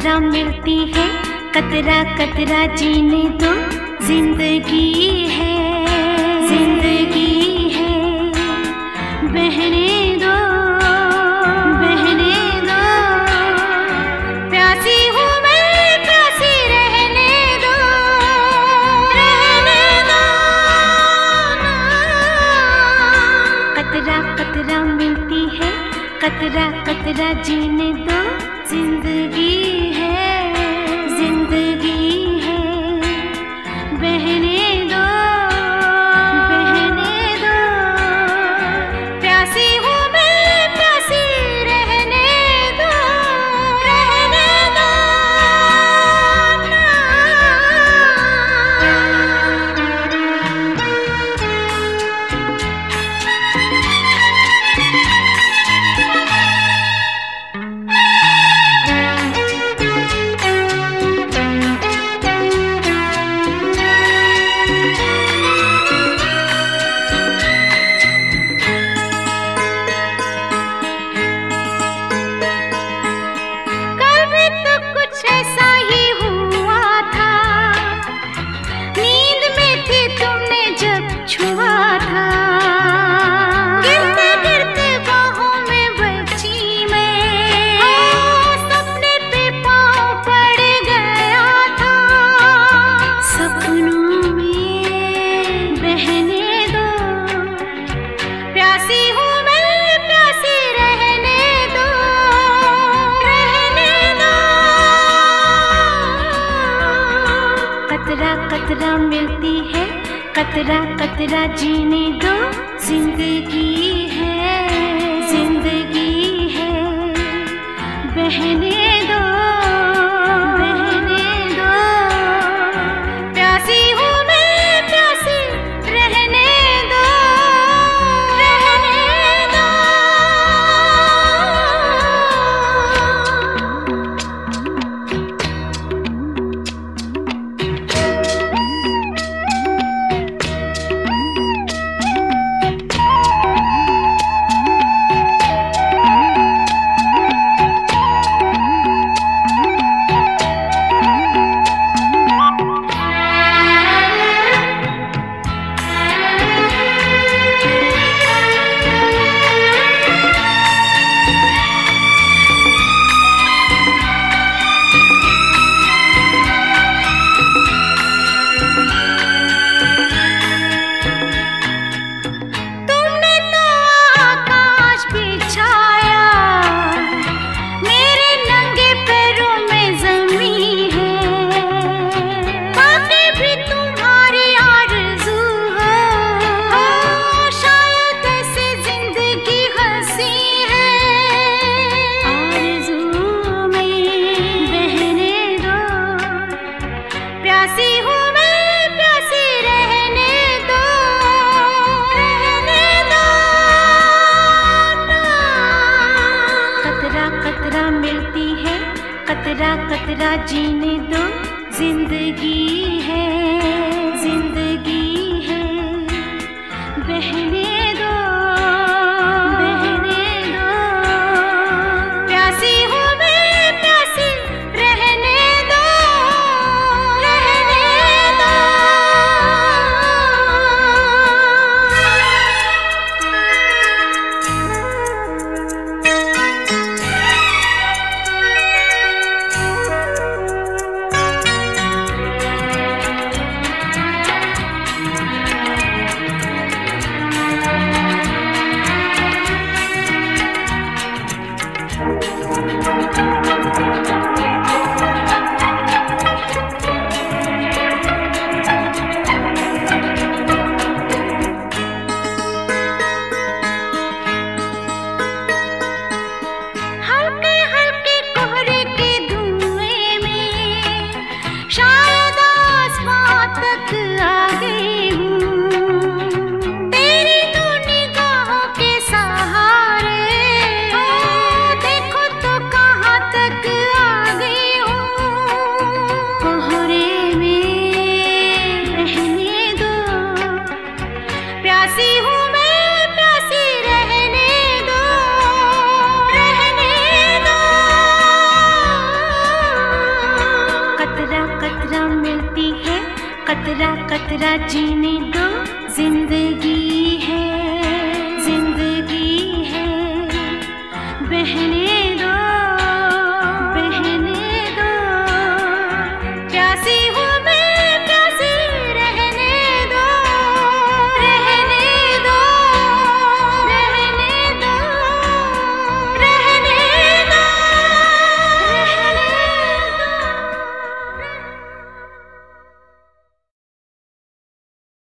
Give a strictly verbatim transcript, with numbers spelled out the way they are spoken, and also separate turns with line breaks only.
कतरा मिलती है, कतरा कतरा जीने दो, जिंदगी है, जिंदगी है, बहने दो, बहने दो, प्यासी हूँ मैं, प्यासी रहने दो, रहने दो ना। कतरा कतरा मिलती है, कतरा कतरा जीने दो, जिंदगी है, जिंदगी है, बहने दो, बहने दो, प्यासी हूँ मैं, प्यासी रहने दो, रहने दो ना। कतरा कतरा मिलती है, कतरा कतरा जीने दो, जिंदगी है, जिंदगी है, बहने दो, बहने दो, प्यासी हूँ मैं, प्यासी रहने दो, रहने दो। प्यासी हूँ मैं, प्यासी रहने दो, रहने दो ना। कतरा कतरा मिलती है, कतरा कतरा जीने दो, जिंदगी है, जिंदगी है, बहने दो, बहने दो, प्यासी हूँ मैं, प्यासी रहने दो, रहने दो। कतरा कतरा जीने दो, जिंदगी है, जिंदगी है बहने